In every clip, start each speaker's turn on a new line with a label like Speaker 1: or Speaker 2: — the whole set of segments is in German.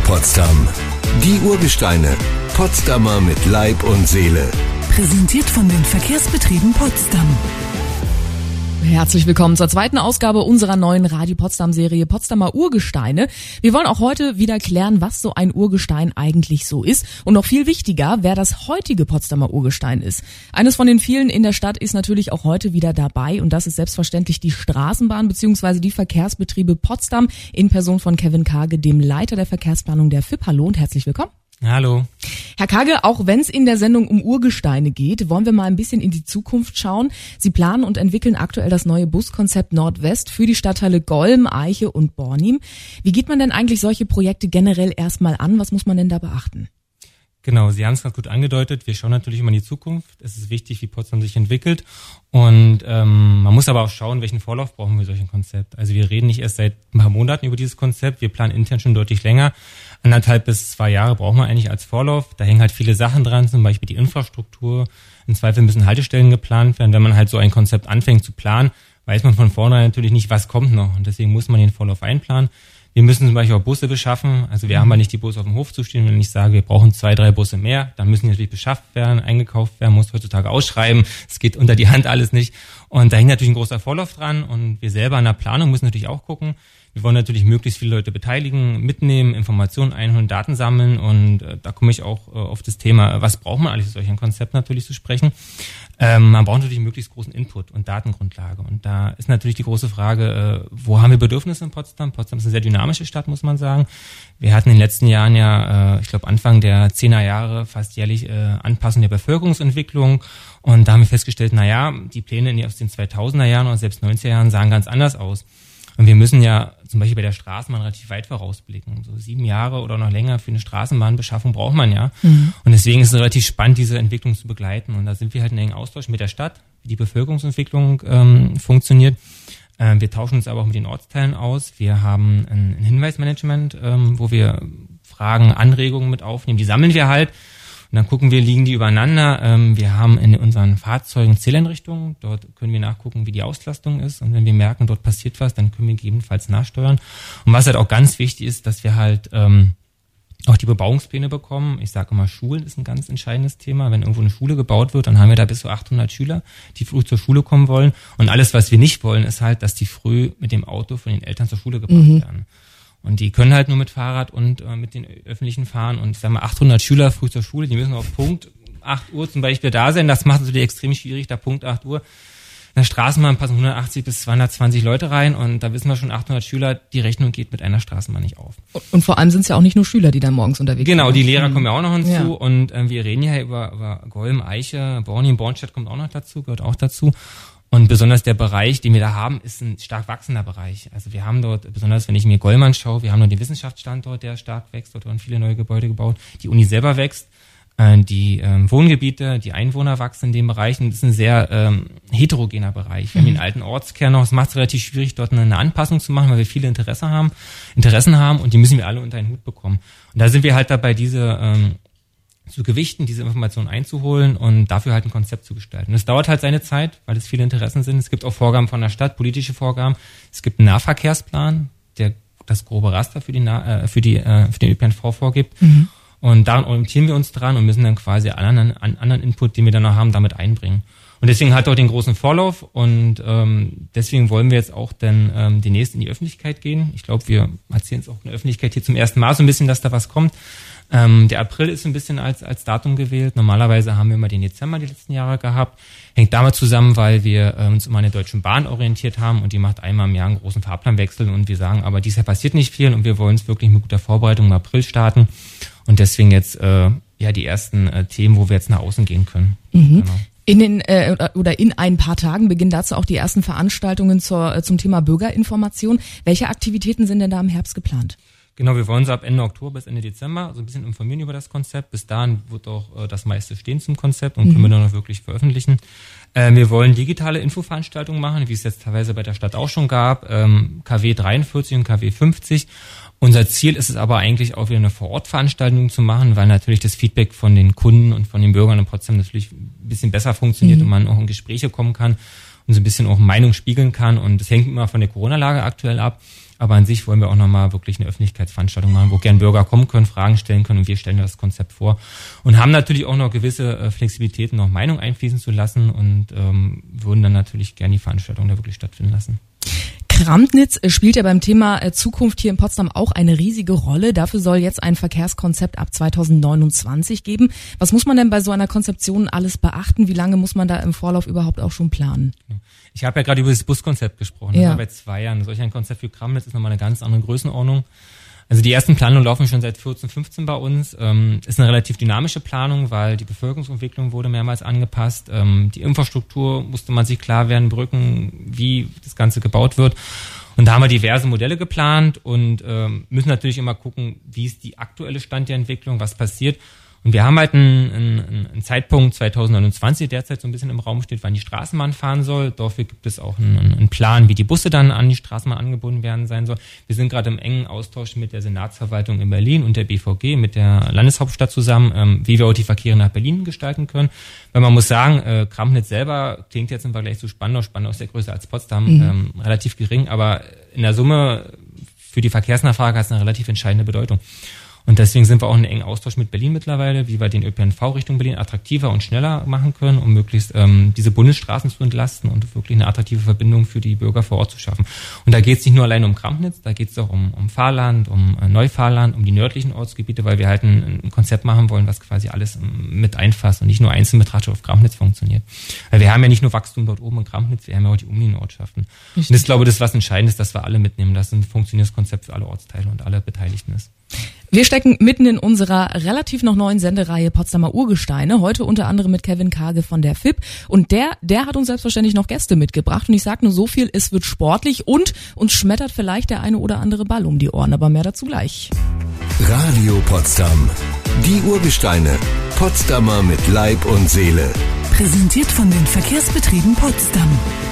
Speaker 1: Potsdam. Die Urgesteine. Potsdamer mit Leib und Seele.
Speaker 2: Präsentiert von den Verkehrsbetrieben Potsdam.
Speaker 3: Herzlich willkommen zur zweiten Ausgabe unserer neuen Radio Potsdam-Serie Potsdamer Urgesteine. Wir wollen auch heute wieder klären, was so ein Urgestein eigentlich so ist und noch viel wichtiger, wer das heutige Potsdamer Urgestein ist. Eines von den vielen in der Stadt ist natürlich auch heute wieder dabei und das ist selbstverständlich die Straßenbahn bzw. die Verkehrsbetriebe Potsdam in Person von Kevin Kage, dem Leiter der Verkehrsplanung der FIP. Hallo und herzlich willkommen.
Speaker 4: Hallo.
Speaker 3: Herr Kage, auch wenn es in der Sendung um Urgesteine geht, wollen wir mal ein bisschen in die Zukunft schauen. Sie planen und entwickeln aktuell das neue Buskonzept Nordwest für die Stadtteile Golm, Eiche und Bornim. Wie geht man denn eigentlich solche Projekte generell erstmal an? Was muss man denn da beachten?
Speaker 4: Genau, Sie haben es ganz gut angedeutet. Wir schauen natürlich immer in die Zukunft. Es ist wichtig, wie Potsdam sich entwickelt. Und man muss aber auch schauen, welchen Vorlauf brauchen wir solch ein Konzept. Also wir reden nicht erst seit ein paar Monaten über dieses Konzept. Wir planen intern schon deutlich länger. 1,5 bis 2 Jahre brauchen wir eigentlich als Vorlauf. Da hängen halt viele Sachen dran, zum Beispiel die Infrastruktur. Im Zweifel müssen Haltestellen geplant werden. Wenn man halt so ein Konzept anfängt zu planen, weiß man von vornherein natürlich nicht, was kommt noch. Und deswegen muss man den Vorlauf einplanen. Wir müssen zum Beispiel auch Busse beschaffen. Also wir haben ja nicht die Busse auf dem Hof zu stehen. Wenn ich sage, wir brauchen 2, 3 Busse mehr, dann müssen die natürlich beschafft werden, eingekauft werden, muss heutzutage ausschreiben. Es geht unter die Hand alles nicht. Und da hängt natürlich ein großer Vorlauf dran. Und wir selber an der Planung müssen natürlich auch gucken. Wir wollen natürlich möglichst viele Leute beteiligen, mitnehmen, Informationen einholen, Daten sammeln. Und da komme ich auch auf das Thema, was braucht man eigentlich für solch ein Konzept natürlich zu sprechen. Man braucht natürlich möglichst großen Input und Datengrundlage. Und da ist natürlich die große Frage, wo haben wir Bedürfnisse in Potsdam? Potsdam ist eine sehr dynamische Stadt, muss man sagen. Wir hatten in den letzten Jahren ja, ich glaube Anfang der 10er Jahre fast jährlich Anpassung der Bevölkerungsentwicklung. Und da haben wir festgestellt, die Pläne aus den 2000er Jahren oder selbst 90er Jahren sahen ganz anders aus. Und wir müssen ja zum Beispiel bei der Straßenbahn relativ weit vorausblicken. So 7 Jahre oder noch länger für eine Straßenbahnbeschaffung braucht man ja. Mhm. Und deswegen ist es relativ spannend, diese Entwicklung zu begleiten. Und da sind wir halt in engen Austausch mit der Stadt, wie die Bevölkerungsentwicklung funktioniert. Wir tauschen uns aber auch mit den Ortsteilen aus. Wir haben ein Hinweismanagement, wo wir Fragen, Anregungen mit aufnehmen. Die sammeln wir halt. Und dann gucken wir, liegen die übereinander. Wir haben in unseren Fahrzeugen Zähleinrichtungen. Dort können wir nachgucken, wie die Auslastung ist. Und wenn wir merken, dort passiert was, dann können wir gegebenenfalls nachsteuern. Und was halt auch ganz wichtig ist, dass wir halt auch die Bebauungspläne bekommen. Ich sage immer, Schulen ist ein ganz entscheidendes Thema. Wenn irgendwo eine Schule gebaut wird, dann haben wir da bis zu 800 Schüler, die früh zur Schule kommen wollen. Und alles, was wir nicht wollen, ist halt, dass die früh mit dem Auto von den Eltern zur Schule gebracht werden. Und die können halt nur mit Fahrrad und mit den Öffentlichen fahren. Und ich sag mal, 800 Schüler früh zur Schule, die müssen auf Punkt 8 Uhr zum Beispiel da sein. Das macht es natürlich extrem schwierig, da Punkt 8 Uhr. In der Straßenbahn passen 180 bis 220 Leute rein. Und da wissen wir schon, 800 Schüler, die Rechnung geht mit einer Straßenbahn nicht auf.
Speaker 3: Und vor allem sind es ja auch nicht nur Schüler, die dann morgens unterwegs sind.
Speaker 4: Genau, die Lehrer kommen ja auch noch hinzu. Ja. Und wir reden ja über Golm, Eiche, Bornim, Bornstedt kommt auch noch dazu, gehört auch dazu. Und besonders der Bereich, den wir da haben, ist ein stark wachsender Bereich. Also wir haben dort, besonders wenn ich mir Golm anschaue, wir haben dort den Wissenschaftsstandort, der stark wächst. Dort werden viele neue Gebäude gebaut. Die Uni selber wächst. Die Wohngebiete, die Einwohner wachsen in dem Bereich. Und das ist ein sehr heterogener Bereich. Wir haben den alten Ortskern noch. Es macht es relativ schwierig, dort eine Anpassung zu machen, weil wir viele Interessen haben und die müssen wir alle unter einen Hut bekommen. Und da sind wir halt dabei, diese zu gewichten, diese Informationen einzuholen und dafür halt ein Konzept zu gestalten. Das dauert halt seine Zeit, weil es viele Interessen sind. Es gibt auch Vorgaben von der Stadt, politische Vorgaben. Es gibt einen Nahverkehrsplan, der das grobe Raster für den ÖPNV vorgibt. Mhm. Und daran orientieren wir uns dran und müssen dann quasi anderen Input, den wir dann noch haben, damit einbringen. Und deswegen hat er auch den großen Vorlauf und deswegen wollen wir jetzt auch dann demnächst in die Öffentlichkeit gehen. Ich glaube, wir erzählen es auch in der Öffentlichkeit hier zum ersten Mal so ein bisschen, dass da was kommt. Der April ist ein bisschen als Datum gewählt. Normalerweise haben wir immer den Dezember die letzten Jahre gehabt. Hängt damit zusammen, weil wir uns immer an der Deutschen Bahn orientiert haben und die macht einmal im Jahr einen großen Fahrplanwechsel und wir sagen, aber dieses Jahr passiert nicht viel und wir wollen es wirklich mit guter Vorbereitung im April starten und deswegen jetzt die ersten Themen, wo wir jetzt nach außen gehen können.
Speaker 3: Mhm. Genau. In ein paar Tagen beginnen dazu auch die ersten Veranstaltungen zum Thema Bürgerinformation. Welche Aktivitäten sind denn da im Herbst geplant?
Speaker 4: Genau, wir wollen so ab Ende Oktober bis Ende Dezember so ein bisschen informieren über das Konzept. Bis dahin wird auch das meiste stehen zum Konzept und können wir dann auch wirklich veröffentlichen. Wir wollen digitale Infoveranstaltungen machen, wie es jetzt teilweise bei der Stadt auch schon gab, KW 43 und KW 50. Unser Ziel ist es aber eigentlich auch wieder eine Vor-Ort-Veranstaltung zu machen, weil natürlich das Feedback von den Kunden und von den Bürgern in Potsdam natürlich ein bisschen besser funktioniert und man auch in Gespräche kommen kann. und so ein bisschen auch Meinung spiegeln kann. Und das hängt immer von der Corona-Lage aktuell ab. Aber an sich wollen wir auch nochmal wirklich eine Öffentlichkeitsveranstaltung machen, wo gern Bürger kommen können, Fragen stellen können und wir stellen das Konzept vor. Und haben natürlich auch noch gewisse Flexibilitäten, noch Meinung einfließen zu lassen und würden dann natürlich gern die Veranstaltung da wirklich stattfinden lassen.
Speaker 3: Kramnitz spielt ja beim Thema Zukunft hier in Potsdam auch eine riesige Rolle. Dafür soll jetzt ein Verkehrskonzept ab 2029 geben. Was muss man denn bei so einer Konzeption alles beachten? Wie lange muss man da im Vorlauf überhaupt auch schon planen?
Speaker 4: Ich habe ja gerade über das Buskonzept gesprochen. Ja. Bei 2 Jahren. Solch ein Konzept für Kramnitz ist nochmal eine ganz andere Größenordnung. Also die ersten Planungen laufen schon seit 14, 15 bei uns. Ist eine relativ dynamische Planung, weil die Bevölkerungsentwicklung wurde mehrmals angepasst. Die Infrastruktur musste man sich klar werden, Brücken, wie das Ganze gebaut wird. Und da haben wir diverse Modelle geplant und müssen natürlich immer gucken, wie ist die aktuelle Stand der Entwicklung, was passiert. Und wir haben halt einen Zeitpunkt 2029, der derzeit so ein bisschen im Raum steht, wann die Straßenbahn fahren soll. Dafür gibt es auch einen Plan, wie die Busse dann an die Straßenbahn angebunden werden sein soll. Wir sind gerade im engen Austausch mit der Senatsverwaltung in Berlin und der BVG, mit der Landeshauptstadt zusammen, wie wir auch die Verkehre nach Berlin gestalten können. Weil man muss sagen, Kramnitz selber klingt jetzt im Vergleich zu Spandau. Spandau ist ja größer als Potsdam, relativ gering, aber in der Summe für die Verkehrsnachfrage hat es eine relativ entscheidende Bedeutung. Und deswegen sind wir auch in engen Austausch mit Berlin mittlerweile, wie wir den ÖPNV Richtung Berlin attraktiver und schneller machen können, um möglichst diese Bundesstraßen zu entlasten und wirklich eine attraktive Verbindung für die Bürger vor Ort zu schaffen. Und da geht es nicht nur alleine um Kramnitz, da geht es auch um Fahrland, um Neufahrland, um die nördlichen Ortsgebiete, weil wir halt ein Konzept machen wollen, was quasi alles mit einfasst und nicht nur einzeln betrachtet auf Kramnitz funktioniert. Weil wir haben ja nicht nur Wachstum dort oben in Kramnitz, wir haben ja auch die umliegenden Ortschaften. Und ich glaube, das ist was Entscheidendes, dass wir alle mitnehmen, dass ein funktionierendes Konzept für alle Ortsteile und alle Beteiligten ist.
Speaker 3: Wir stecken mitten in unserer relativ noch neuen Sendereihe Potsdamer Urgesteine. Heute unter anderem mit Kevin Kage von der FIP. Und der hat uns selbstverständlich noch Gäste mitgebracht. Und ich sage nur so viel, es wird sportlich und uns schmettert vielleicht der eine oder andere Ball um die Ohren. Aber mehr dazu gleich.
Speaker 1: Radio Potsdam. Die Urgesteine. Potsdamer mit Leib und Seele.
Speaker 2: Präsentiert von den Verkehrsbetrieben Potsdam.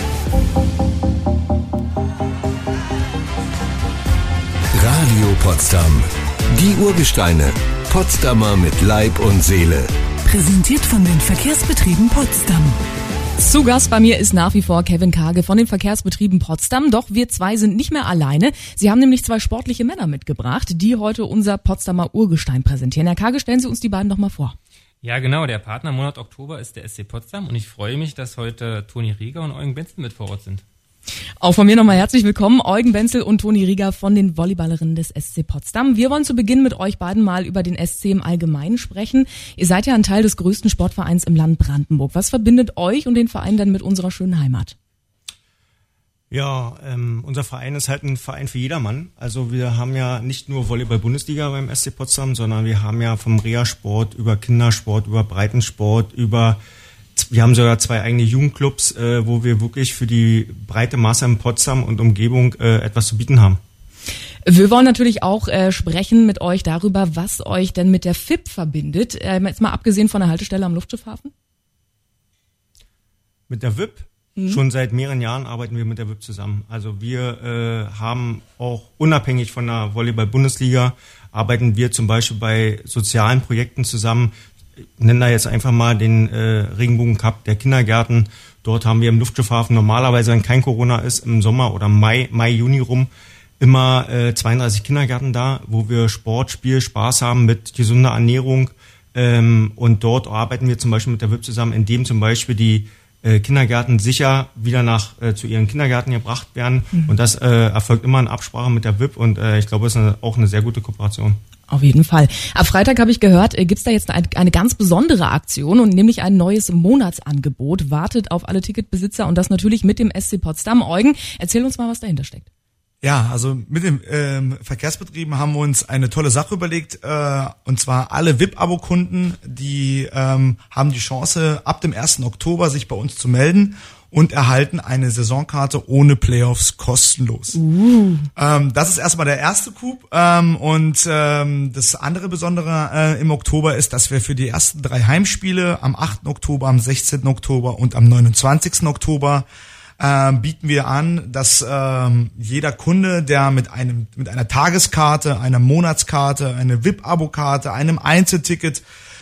Speaker 1: Radio Potsdam. Die Urgesteine. Potsdamer mit Leib und Seele.
Speaker 2: Präsentiert von den Verkehrsbetrieben Potsdam.
Speaker 3: Zu Gast bei mir ist nach wie vor Kevin Kage von den Verkehrsbetrieben Potsdam. Doch wir zwei sind nicht mehr alleine. Sie haben nämlich 2 sportliche Männer mitgebracht, die heute unser Potsdamer Urgestein präsentieren. Herr Kage, stellen Sie uns die beiden doch mal vor.
Speaker 4: Ja, genau. Der Partner im Monat Oktober ist der SC Potsdam und ich freue mich, dass heute Toni Rieger und Eugen Benzel mit vor Ort sind.
Speaker 3: Auch von mir nochmal herzlich willkommen, Eugen Benzel und Toni Rieger von den Volleyballerinnen des SC Potsdam. Wir wollen zu Beginn mit euch beiden mal über den SC im Allgemeinen sprechen. Ihr seid ja ein Teil des größten Sportvereins im Land Brandenburg. Was verbindet euch und den Verein denn mit unserer schönen Heimat?
Speaker 5: Ja, unser Verein ist halt ein Verein für jedermann. Also wir haben ja nicht nur Volleyball-Bundesliga beim SC Potsdam, sondern wir haben ja vom Reha-Sport über Kindersport, über Breitensport, wir haben sogar 2 eigene Jugendclubs, wo wir wirklich für die breite Masse in Potsdam und Umgebung etwas zu bieten haben.
Speaker 3: Wir wollen natürlich auch sprechen mit euch darüber, was euch denn mit der FIP verbindet. Jetzt mal abgesehen von der Haltestelle am Luftschiffhafen.
Speaker 5: Mit der WIP? Schon seit mehreren Jahren arbeiten wir mit der WIP zusammen. Also wir haben auch unabhängig von der Volleyball-Bundesliga, arbeiten wir zum Beispiel bei sozialen Projekten zusammen. Ich nenne da jetzt einfach mal den Regenbogen-Cup der Kindergärten. Dort haben wir im Luftschiffhafen normalerweise, wenn kein Corona ist, im Sommer oder Mai, Juni rum, immer 32 Kindergärten da, wo wir Sport, Spiel, Spaß haben mit gesunder Ernährung. Und dort arbeiten wir zum Beispiel mit der WIP zusammen, indem zum Beispiel die Kindergärten sicher wieder zu ihren Kindergärten gebracht werden. Und das erfolgt immer in Absprache mit der WIP und ich glaube, es ist auch eine sehr gute Kooperation.
Speaker 3: Auf jeden Fall. Ab Freitag habe ich gehört, gibt's da jetzt eine ganz besondere Aktion und nämlich ein neues Monatsangebot wartet auf alle Ticketbesitzer und das natürlich mit dem SC Potsdam. Eugen, erzähl uns mal, was dahinter steckt.
Speaker 6: Ja, also mit den Verkehrsbetrieben haben wir uns eine tolle Sache überlegt, und zwar alle VIP-Abo-Kunden, die haben die Chance, ab dem 1. Oktober sich bei uns zu melden und erhalten eine Saisonkarte ohne Playoffs kostenlos. Das ist erstmal der erste Coup. Und das andere Besondere im Oktober ist, dass wir für die ersten 3 Heimspiele am 8. Oktober, am 16. Oktober und am 29. Oktober bieten wir an, dass jeder Kunde, der mit einer Tageskarte, einer Monatskarte, einer VIP-Abo-Karte, einem Einzelticket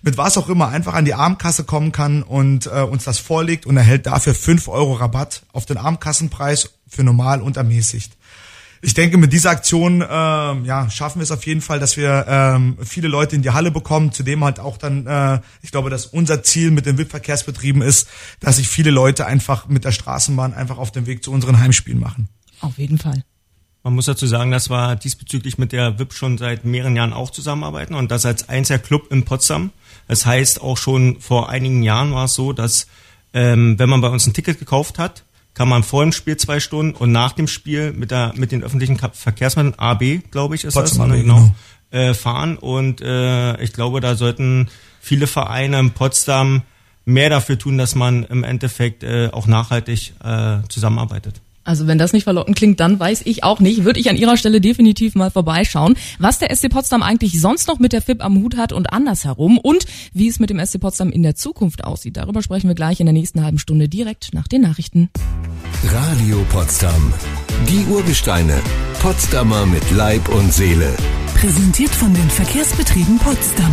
Speaker 6: mit was auch immer einfach an die Abendkasse kommen kann und uns das vorlegt und erhält dafür 5 € Rabatt auf den Abendkassenpreis für normal und ermäßigt. Ich denke, mit dieser Aktion schaffen wir es auf jeden Fall, dass wir viele Leute in die Halle bekommen. Zudem halt auch dann, ich glaube, dass unser Ziel mit den VIP-Verkehrsbetrieben ist, dass sich viele Leute einfach mit der Straßenbahn einfach auf den Weg zu unseren Heimspielen machen.
Speaker 3: Auf jeden Fall.
Speaker 5: Man muss dazu sagen, dass wir diesbezüglich mit der VIP schon seit mehreren Jahren auch zusammenarbeiten und das als einziger Club in Potsdam. Das heißt, auch schon vor einigen Jahren war es so, dass wenn man bei uns ein Ticket gekauft hat, kann man vor dem Spiel 2 Stunden und nach dem Spiel mit den öffentlichen Verkehrsmitteln AB, glaube ich, ist
Speaker 6: Potsdam
Speaker 5: das,
Speaker 6: AB,
Speaker 5: genau, fahren. Und ich glaube, da sollten viele Vereine in Potsdam mehr dafür tun, dass man im Endeffekt auch nachhaltig zusammenarbeitet.
Speaker 3: Also wenn das nicht verlockend klingt, dann weiß ich auch nicht. Würde ich an Ihrer Stelle definitiv mal vorbeischauen, was der SC Potsdam eigentlich sonst noch mit der FIP am Hut hat und andersherum und wie es mit dem SC Potsdam in der Zukunft aussieht. Darüber sprechen wir gleich in der nächsten halben Stunde direkt nach den Nachrichten.
Speaker 1: Radio Potsdam. Die Urgesteine. Potsdamer mit Leib und Seele.
Speaker 2: Präsentiert von den Verkehrsbetrieben Potsdam.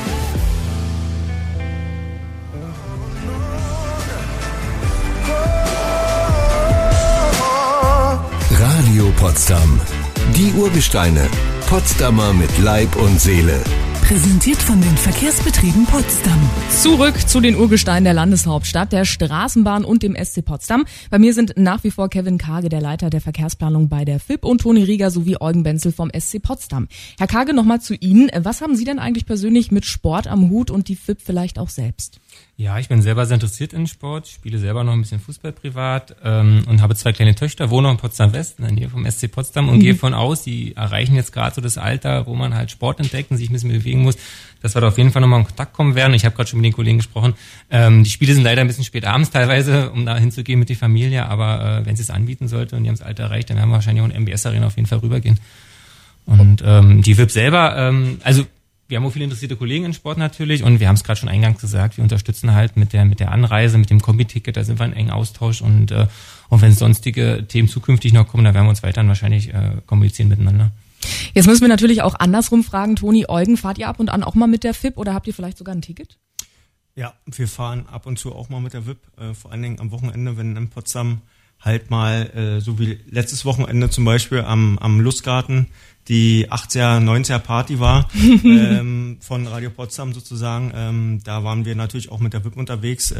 Speaker 1: Radio Potsdam. Die Urgesteine. Potsdamer mit Leib und Seele.
Speaker 2: Präsentiert von den Verkehrsbetrieben Potsdam.
Speaker 3: Zurück zu den Urgesteinen der Landeshauptstadt, der Straßenbahn und dem SC Potsdam. Bei mir sind nach wie vor Kevin Kage, der Leiter der Verkehrsplanung bei der FIP, und Toni Rieger sowie Eugen Benzel vom SC Potsdam. Herr Kage, nochmal zu Ihnen. Was haben Sie denn eigentlich persönlich mit Sport am Hut und die FIP vielleicht auch selbst?
Speaker 4: Ja, ich bin selber sehr interessiert in Sport, spiele selber noch ein bisschen Fußball privat und habe 2 kleine Töchter, wohne in Potsdam-West, in der Nähe vom SC Potsdam und gehe von aus, die erreichen jetzt gerade so das Alter, wo man halt Sport entdeckt und sich ein bisschen bewegen muss, dass wir da auf jeden Fall nochmal in Kontakt kommen werden. Ich habe gerade schon mit den Kollegen gesprochen. Die Spiele sind leider ein bisschen spät abends teilweise, um da hinzugehen mit der Familie, aber wenn sie es anbieten sollte und die haben das Alter erreicht, dann werden wir wahrscheinlich auch in MBS-Arena auf jeden Fall rübergehen. Und die VIP selber, wir haben auch viele interessierte Kollegen in Sport natürlich und wir haben es gerade schon eingangs gesagt, wir unterstützen halt mit der Anreise, mit dem Kombi-Ticket, da sind wir in engen Austausch und wenn sonstige Themen zukünftig noch kommen, dann werden wir uns weiterhin wahrscheinlich kommunizieren miteinander.
Speaker 3: Jetzt müssen wir natürlich auch andersrum fragen, Toni, Eugen, fahrt ihr ab und an auch mal mit der FIP oder habt ihr vielleicht sogar ein Ticket?
Speaker 5: Ja, wir fahren ab und zu auch mal mit der VIP, vor allen Dingen am Wochenende, wenn in Potsdam halt mal, so wie letztes Wochenende zum Beispiel am Lustgarten, die 80er, 90er Party war, von Radio Potsdam sozusagen. Da waren wir natürlich auch mit der VIP unterwegs.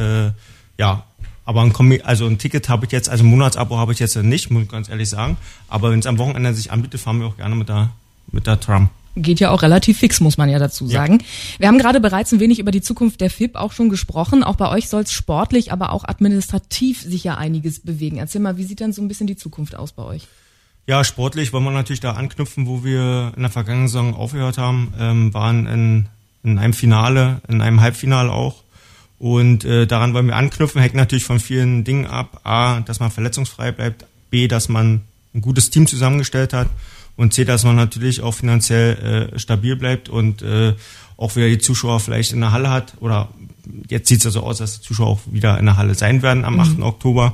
Speaker 5: Aber ein Ticket habe ich jetzt, also ein Monatsabo habe ich jetzt nicht, muss ich ganz ehrlich sagen. Aber wenn es am Wochenende sich anbietet, fahren wir auch gerne mit der Tram.
Speaker 3: Geht ja auch relativ fix, muss man ja dazu sagen. Ja. Wir haben gerade bereits ein wenig über die Zukunft der FIP auch schon gesprochen. Auch bei euch soll es sportlich, aber auch administrativ sich ja einiges bewegen. Erzähl mal, wie sieht denn so ein bisschen die Zukunft aus bei euch?
Speaker 5: Ja, sportlich wollen wir natürlich da anknüpfen, wo wir in der vergangenen Saison aufgehört haben, waren in einem Finale, in einem Halbfinale auch. Und daran wollen wir anknüpfen, hängt natürlich von vielen Dingen ab. A, dass man verletzungsfrei bleibt. B, dass man ein gutes Team zusammengestellt hat. Und C, dass man natürlich auch finanziell stabil bleibt und auch wieder die Zuschauer vielleicht in der Halle hat. Oder jetzt sieht es ja so aus, dass die Zuschauer auch wieder in der Halle sein werden am 8. Oktober.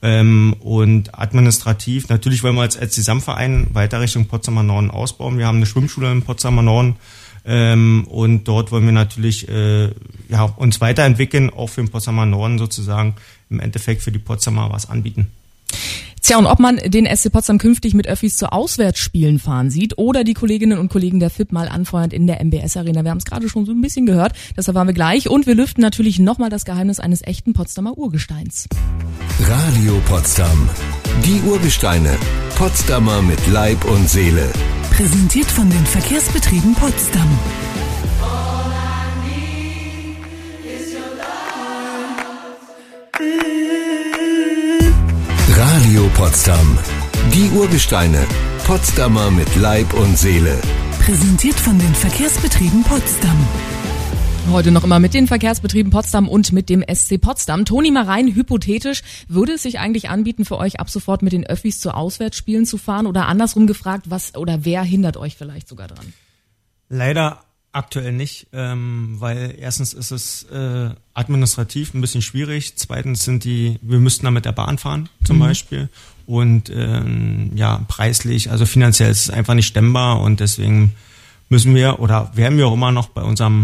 Speaker 5: Und administrativ, natürlich wollen wir als Gesamtverein weiter Richtung Potsdamer Norden ausbauen. Wir haben eine Schwimmschule in Potsdamer Norden und dort wollen wir natürlich uns weiterentwickeln, auch für den Potsdamer Norden sozusagen im Endeffekt für die Potsdamer was anbieten.
Speaker 3: Tja, und ob man den SC Potsdam künftig mit Öffis zu Auswärtsspielen fahren sieht oder die Kolleginnen und Kollegen der FIP mal anfeuernd in der MBS-Arena. Wir haben es gerade schon so ein bisschen gehört, das erfahren wir gleich. Und wir lüften natürlich nochmal das Geheimnis eines echten Potsdamer Urgesteins.
Speaker 1: Radio Potsdam. Die Urgesteine. Potsdamer mit Leib und Seele.
Speaker 2: Präsentiert von den Verkehrsbetrieben Potsdam.
Speaker 1: Radio Potsdam. Die Urgesteine. Potsdamer mit Leib und Seele.
Speaker 2: Präsentiert von den Verkehrsbetrieben Potsdam.
Speaker 3: Heute noch immer mit den Verkehrsbetrieben Potsdam und mit dem SC Potsdam. Toni, mal rein hypothetisch, würde es sich eigentlich anbieten, für euch ab sofort mit den Öffis zu Auswärtsspielen zu fahren? Oder andersrum gefragt, was oder wer hindert euch vielleicht sogar dran?
Speaker 5: Leider aktuell nicht, weil erstens ist es administrativ ein bisschen schwierig. Zweitens wir müssten da mit der Bahn fahren zum Beispiel. Und preislich, also finanziell ist es einfach nicht stemmbar und deswegen müssen wir oder werden wir auch immer noch bei unserem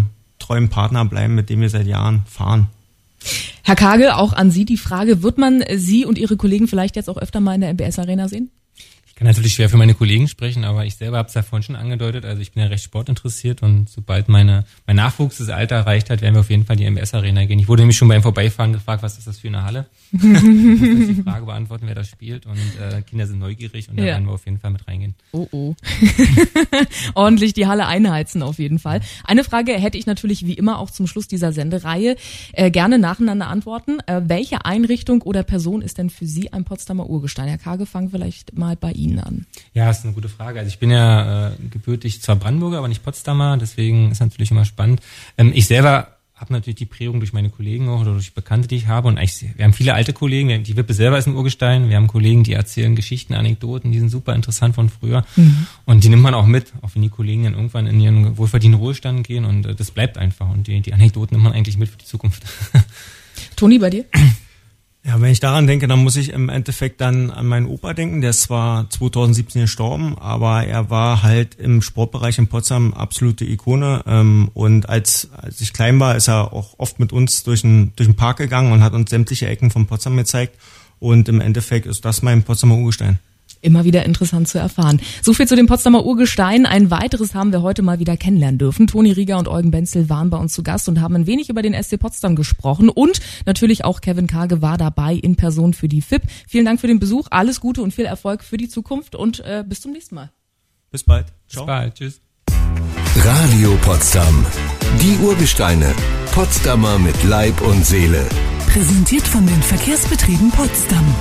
Speaker 5: treuen Partner bleiben, mit dem wir seit Jahren fahren.
Speaker 3: Herr Kage, auch an Sie die Frage, wird man Sie und Ihre Kollegen vielleicht jetzt auch öfter mal in der MBS Arena sehen?
Speaker 4: Ich kann natürlich schwer für meine Kollegen sprechen, aber ich selber habe es ja vorhin schon angedeutet. Also ich bin ja recht sportinteressiert und sobald mein Nachwuchs das Alter erreicht hat, werden wir auf jeden Fall in die MBS Arena gehen. Ich wurde nämlich schon beim Vorbeifahren gefragt, was ist das für eine Halle? Ich muss die Frage beantworten, wer da spielt, und Kinder sind neugierig und da werden wir auf jeden Fall mit reingehen.
Speaker 3: Oh. Ordentlich die Halle einheizen auf jeden Fall. Eine Frage hätte ich natürlich wie immer auch zum Schluss dieser Sendereihe. Gerne nacheinander antworten. Welche Einrichtung oder Person ist denn für Sie ein Potsdamer Urgestein? Herr Kage, fangen vielleicht mal bei Ihnen an.
Speaker 4: Ja, ist eine gute Frage. Also ich bin ja gebürtig zwar Brandenburger, aber nicht Potsdamer, deswegen ist natürlich immer spannend. Ich selber habe natürlich die Prägung durch meine Kollegen auch oder durch Bekannte, die ich habe, und wir haben viele alte Kollegen, die Wippe selber ist ein Urgestein, wir haben Kollegen, die erzählen Geschichten, Anekdoten, die sind super interessant von früher, und die nimmt man auch mit, auch wenn die Kollegen dann irgendwann in ihren wohlverdienten Ruhestand gehen, und das bleibt einfach, und die Anekdoten nimmt man eigentlich mit für die Zukunft.
Speaker 3: Toni, bei dir?
Speaker 5: Ja, wenn ich daran denke, dann muss ich im Endeffekt dann an meinen Opa denken. Der ist zwar 2017 gestorben, aber er war halt im Sportbereich in Potsdam absolute Ikone. Und als ich klein war, ist er auch oft mit uns durch den Park gegangen und hat uns sämtliche Ecken von Potsdam gezeigt. Und im Endeffekt ist das mein Potsdamer Urgestein.
Speaker 3: Immer wieder interessant zu erfahren. So viel zu dem Potsdamer Urgestein. Ein weiteres haben wir heute mal wieder kennenlernen dürfen. Toni Rieger und Eugen Benzel waren bei uns zu Gast und haben ein wenig über den SC Potsdam gesprochen. Und natürlich auch Kevin Kage war dabei in Person für die FIP. Vielen Dank für den Besuch. Alles Gute und viel Erfolg für die Zukunft und bis zum nächsten Mal.
Speaker 5: Bis bald.
Speaker 4: Ciao. Bis bald. Tschüss.
Speaker 1: Radio Potsdam. Die Urgesteine. Potsdamer mit Leib und Seele.
Speaker 2: Präsentiert von den Verkehrsbetrieben Potsdam.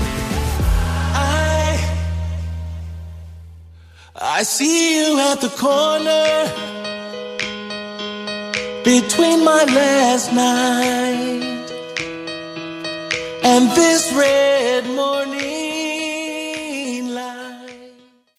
Speaker 7: I see you at the corner between my last night and this red morning.